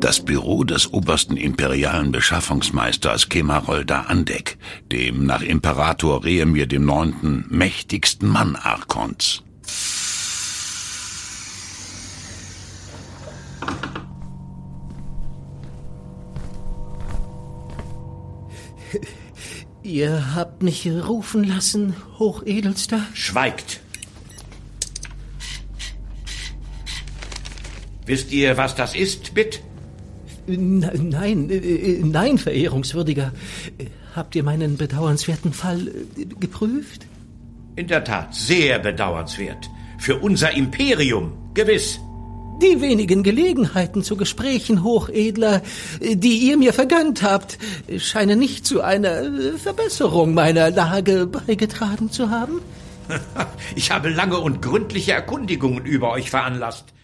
das Büro des obersten imperialen Beschaffungsmeisters Kemarolda Andek, dem nach Imperator Rehemir IX. Mächtigsten Mann Arkons. Ihr habt mich rufen lassen, Hochedelster? Schweigt! Wisst ihr, was das ist, Bit? Nein, Verehrungswürdiger. Habt ihr meinen bedauernswerten Fall geprüft? In der Tat, sehr bedauernswert. Für unser Imperium, gewiss. Die wenigen Gelegenheiten zu Gesprächen, Hochedler, die ihr mir vergönnt habt, scheinen nicht zu einer Verbesserung meiner Lage beigetragen zu haben. Ich habe lange und gründliche Erkundigungen über euch veranlasst.